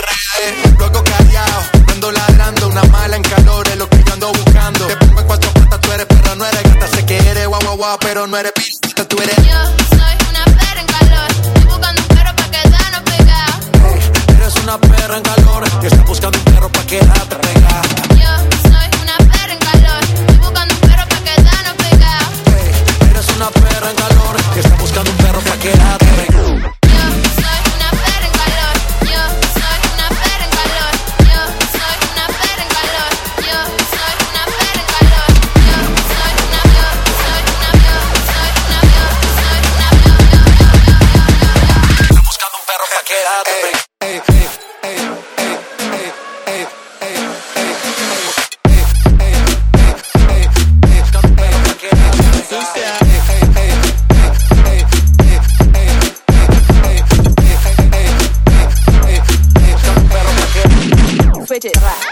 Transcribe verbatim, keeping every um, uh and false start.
eh. Luego callado, ando ladrando, una mala en calor es lo que yo ando buscando. Te pongo en cuatro patas, tú eres perra, no eres gata. Sé que eres guau guau guau, pero no eres pista, tú eres. Yo soy una perra en calor, estoy buscando un perro pa' quedarnos pegados. Hey, eres una perra en calor, y estás buscando un perro pa' quedarte pegada. Yo soy una perra en calor, estoy buscando un perro pa' quedarnos pegados. Hey, eres una perra en calor, y estás buscando un perro pa' quedarte pegada. Fidget.